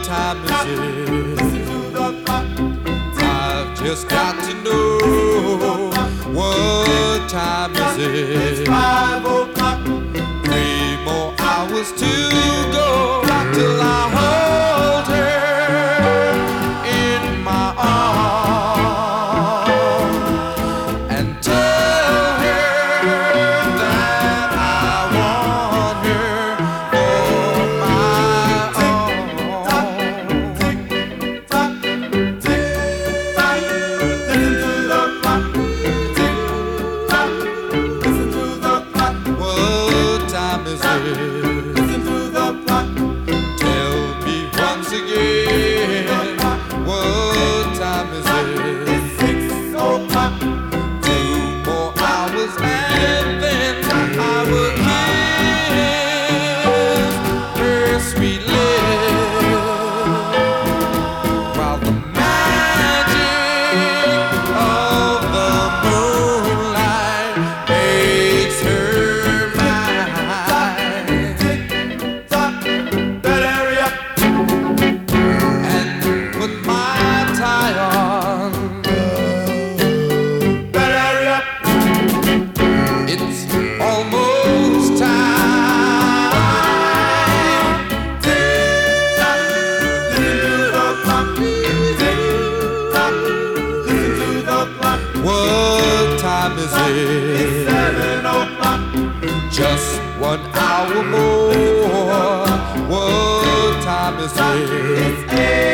time is it? Listen to the clock. I've just got to know what time is it? It's 5 o'clock. 3 more hours to go till I hold her in my arms and tell her that I want her for my own. Tick tock, tick tock, listen to the clock. Tick tock, listen to the clock. What time is it? Listen to the clock. Tell me once again, what time is it? It's 6 o'clock. 2 more hours and then I will kiss her sweet lips while the magic of the moonlight makes her mine. Tick-tock, better hurry up and put my tie on. Better hurry up, it's almost time. Tick-tock, listen to the clock. Tick-tock, listen to the clock. What time is it? It's 7 o'clock. Just 1 hour more. What time is it? It's 8